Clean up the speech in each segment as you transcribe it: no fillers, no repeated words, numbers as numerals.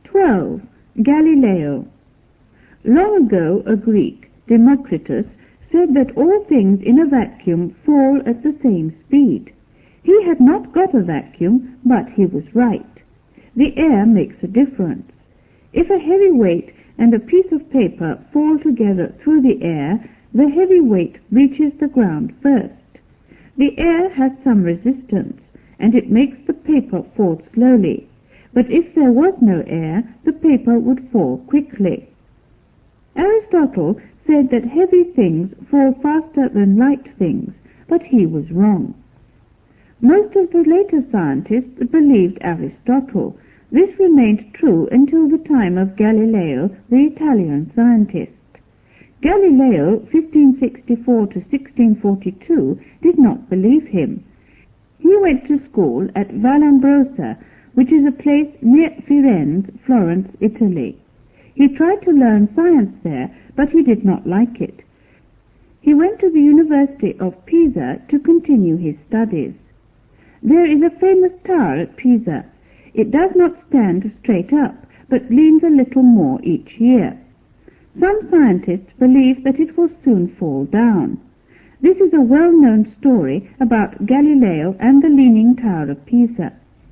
12. Galileo. Long ago a Greek, Democritus, said that all things in a vacuum fall at the same speed. He had not got a vacuum, but he was right. The air makes a difference. If a heavy weight and a piece of paper fall together through the air, the heavy weight reaches the ground first. The air has some resistance, and it makes the paper fall slowly. But if there was no air, the paper would fall quickly. Aristotle said that heavy things fall faster than light things, but he was wrong. Most of the later scientists believed Aristotle. This remained true until the time of Galileo, the Italian scientist. Galileo, 1564 to 1642, did not believe him. He went to school at Vallambrosa, which is a place near Firenze, Florence, Italy. He tried to learn science there, but he did not like it. He went to the University of Pisa to continue his studies. There is a famous tower at Pisa. It does not stand straight up, but leans a little more each year. Some scientists believe that it will soon fall down. This is a well-known story about Galileo and the Leaning Tower of Pisa.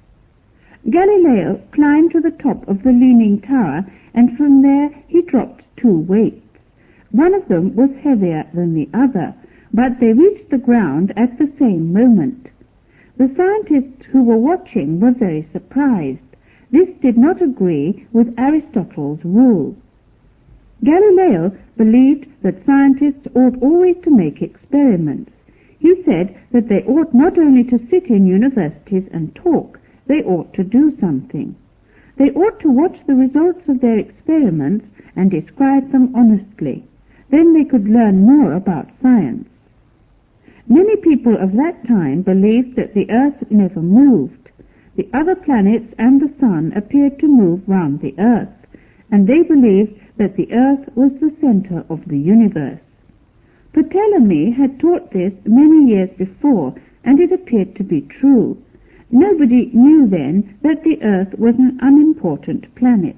Galileo climbed to the top of the Leaning Tower, and from there he dropped 2 weights. One of them was heavier than the other, but they reached the ground at the same moment. The scientists who were watching were very surprised. This did not agree with Aristotle's rule. Galileo believed that scientists ought always to make experiments. He said that they ought not only to sit in universities and talk, they ought to do something. They ought to watch the results of their experiments and describe them honestly. Then they could learn more about science. Many people of that time believed that the earth never moved. The other planets and the sun appeared to move round the earth, and they believed that the earth was the center of the universe. Ptolemy had taught this many years before, and it appeared to be true. Nobody knew then that the earth was an unimportant planet.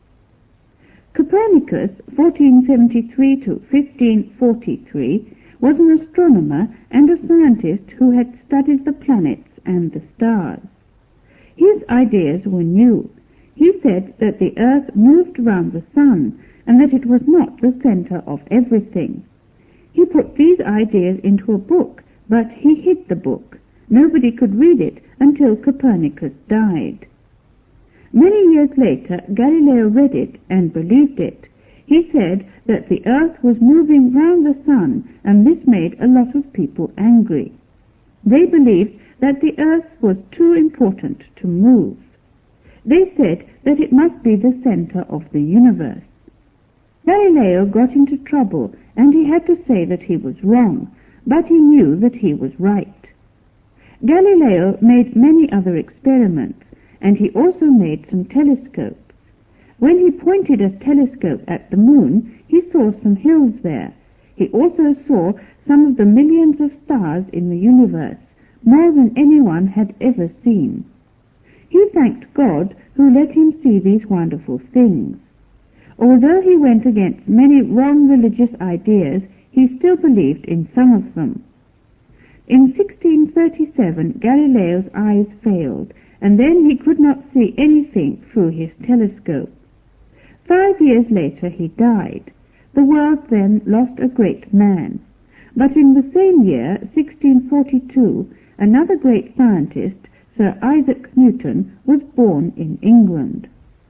Copernicus, 1473 to 1543, was an astronomer and a scientist who had studied the planets and the stars. His ideas were new. He said that the earth moved round the sun and that it was not the center of everything. He put these ideas into a book, but he hid the book. Nobody could read it until Copernicus died. Many years later, Galileo read it and believed it. He said that the earth was moving round the sun, and this made a lot of people angry. They believed that the earth was too important to move. They said that it must be the center of the universe. Galileo got into trouble, and he had to say that he was wrong, but he knew that he was right. Galileo made many other experiments, and he also made some telescopes. When he pointed a telescope at the moon, he saw some hills there. He also saw some of the millions of stars in the universe, more than anyone had ever seen. He thanked God who let him see these wonderful things. Although he went against many wrong religious ideas, he still believed in some of them. In 1637, Galileo's eyes failed, and then he could not see anything through his telescope. 5 years later he died. The world then lost a great man. But in the same year, 1642, another great scientist, Sir Isaac Newton, was born in England.